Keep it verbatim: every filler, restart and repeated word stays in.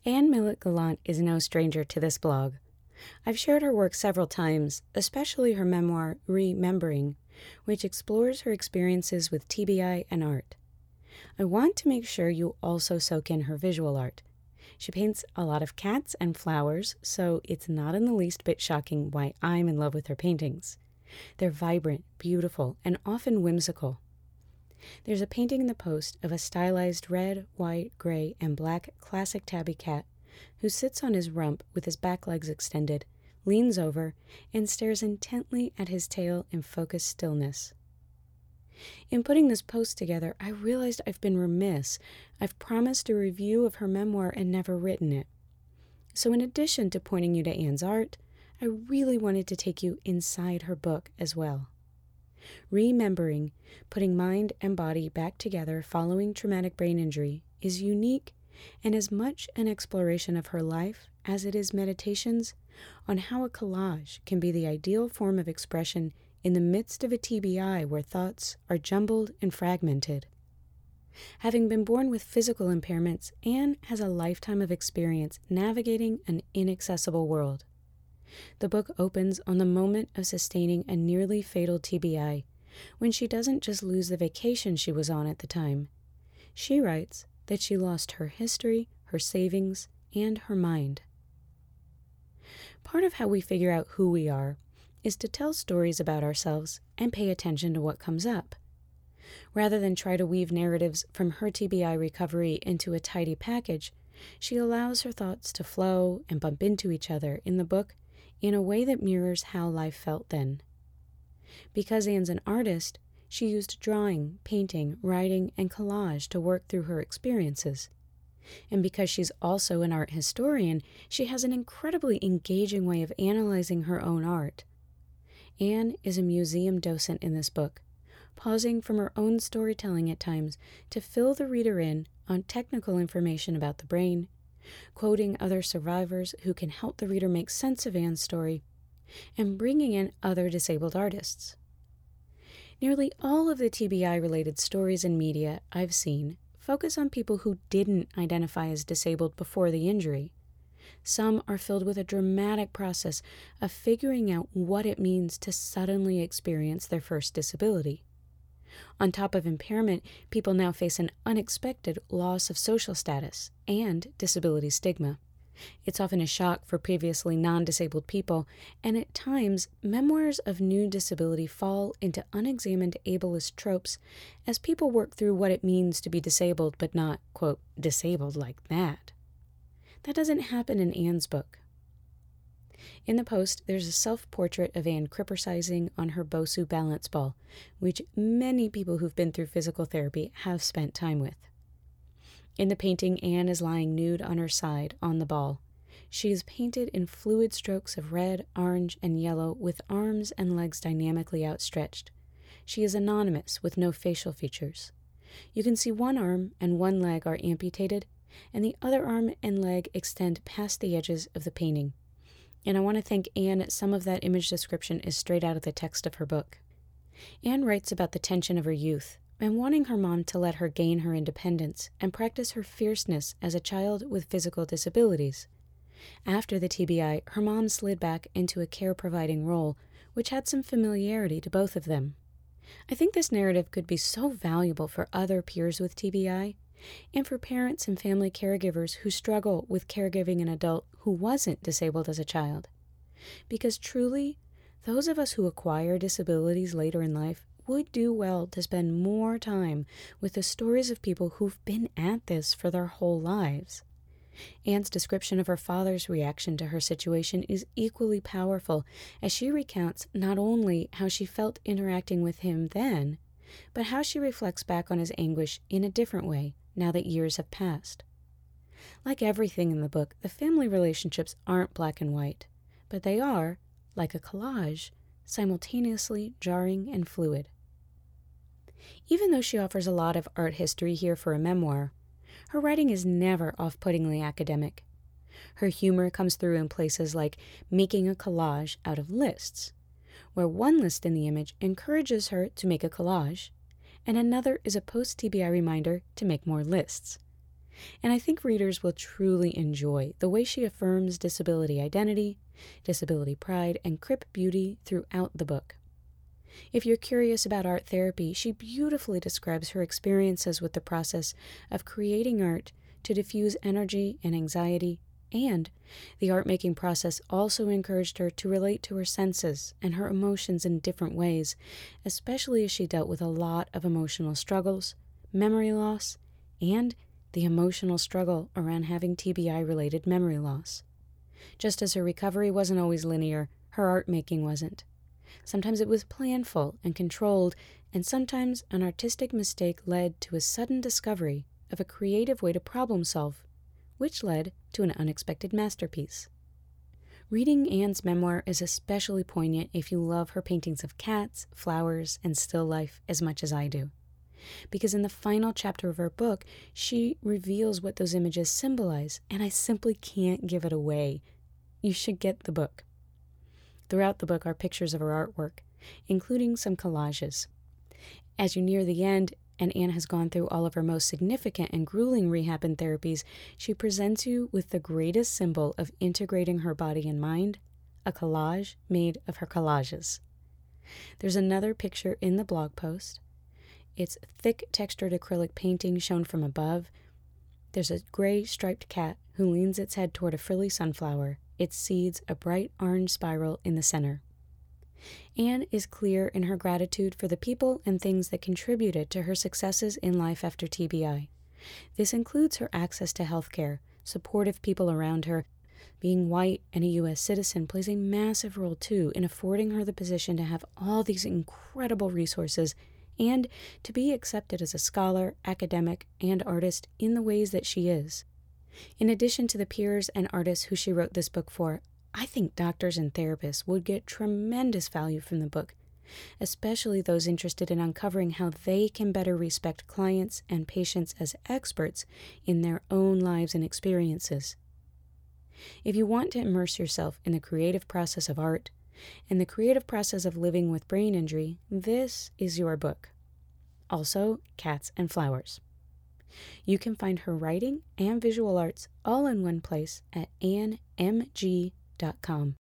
Anne Millett Gallant is no stranger to this blog. I've shared her work several times, especially her memoir, Remembering, which explores her experiences with T B I and art. I want to make sure you also soak in her visual art. She paints a lot of cats and flowers, so it's not in the least bit shocking why I'm in love with her paintings. They're vibrant, beautiful, and often whimsical. There's a painting in the post of a stylized red, white, gray, and black classic tabby cat who sits on his rump with his back legs extended, leans over, and stares intently at his tail in focused stillness. In putting this post together, I realized I've been remiss. I've promised a review of her memoir and never written it. So in addition to pointing you to Anne's art, I really wanted to take you inside her book as well. Remembering, putting mind and body back together following traumatic brain injury, is unique and as much an exploration of her life as it is meditations on how a collage can be the ideal form of expression in the midst of a T B I where thoughts are jumbled and fragmented. Having been born with physical impairments, Anne has a lifetime of experience navigating an inaccessible world. The book opens on the moment of sustaining a nearly fatal T B I, when she doesn't just lose the vacation she was on at the time. She writes that she lost her history, her savings, and her mind. Part of how we figure out who we are is to tell stories about ourselves and pay attention to what comes up. Rather than try to weave narratives from her T B I recovery into a tidy package, she allows her thoughts to flow and bump into each other in the book in a way that mirrors how life felt then. Because Anne's an artist, she used drawing, painting, writing, and collage to work through her experiences. And because she's also an art historian, she has an incredibly engaging way of analyzing her own art. Anne is a museum docent in this book, pausing from her own storytelling at times to fill the reader in on technical information about the brain, quoting other survivors who can help the reader make sense of Anne's story, and bringing in other disabled artists. Nearly all of the T B I-related stories and media I've seen focus on people who didn't identify as disabled before the injury. Some are filled with a dramatic process of figuring out what it means to suddenly experience their first disability. On top of impairment, people now face an unexpected loss of social status and disability stigma. It's often a shock for previously non-disabled people, and at times, memoirs of new disability fall into unexamined ableist tropes as people work through what it means to be disabled but not, quote, disabled like that. That doesn't happen in Anne's book. In the post, there's a self-portrait of Anne crippersizing on her Bosu balance ball, which many people who've been through physical therapy have spent time with. In the painting, Anne is lying nude on her side on the ball. She is painted in fluid strokes of red, orange, and yellow with arms and legs dynamically outstretched. She is anonymous with no facial features. You can see one arm and one leg are amputated, and the other arm and leg extend past the edges of the painting. And I want to thank Anne, some of that image description is straight out of the text of her book. Anne writes about the tension of her youth and wanting her mom to let her gain her independence and practice her fierceness as a child with physical disabilities. After the T B I, her mom slid back into a care-providing role, which had some familiarity to both of them. I think this narrative could be so valuable for other peers with T B I, and for parents and family caregivers who struggle with caregiving an adult who wasn't disabled as a child. Because truly, those of us who acquire disabilities later in life would do well to spend more time with the stories of people who've been at this for their whole lives. Anne's description of her father's reaction to her situation is equally powerful, as she recounts not only how she felt interacting with him then, but how she reflects back on his anguish in a different way now that years have passed. Like everything in the book, the family relationships aren't black and white, but they are, like a collage, simultaneously jarring and fluid. Even though she offers a lot of art history here for a memoir, her writing is never off-puttingly academic. Her humor comes through in places like making a collage out of lists, where one list in the image encourages her to make a collage, and another is a post-T B I reminder to make more lists. And I think readers will truly enjoy the way she affirms disability identity, disability pride, and crip beauty throughout the book. If you're curious about art therapy, she beautifully describes her experiences with the process of creating art to diffuse energy and anxiety, and the art-making process also encouraged her to relate to her senses and her emotions in different ways, especially as she dealt with a lot of emotional struggles, memory loss, and the emotional struggle around having T B I-related memory loss. Just as her recovery wasn't always linear, her art-making wasn't. Sometimes it was planful and controlled, and sometimes an artistic mistake led to a sudden discovery of a creative way to problem solve, which led to an unexpected masterpiece. Reading Anne's memoir is especially poignant if you love her paintings of cats, flowers, and still life as much as I do. Because in the final chapter of her book, she reveals what those images symbolize, and I simply can't give it away. You should get the book. Throughout the book are pictures of her artwork, including some collages. As you near the end, and Anne has gone through all of her most significant and grueling rehab and therapies, she presents you with the greatest symbol of integrating her body and mind, a collage made of her collages. There's another picture in the blog post. It's thick textured acrylic painting shown from above. There's a gray striped cat who leans its head toward a frilly sunflower, its seeds a bright orange spiral in the center. Anne is clear in her gratitude for the people and things that contributed to her successes in life after T B I. This includes her access to health care, supportive people around her. Being white and a U S citizen plays a massive role, too, in affording her the position to have all these incredible resources and to be accepted as a scholar, academic, and artist in the ways that she is. In addition to the peers and artists who she wrote this book for, I think doctors and therapists would get tremendous value from the book, especially those interested in uncovering how they can better respect clients and patients as experts in their own lives and experiences. If you want to immerse yourself in the creative process of art and the creative process of living with brain injury, this is your book. Also, Cats and Flowers. You can find her writing and visual arts all in one place at anne m g dot com.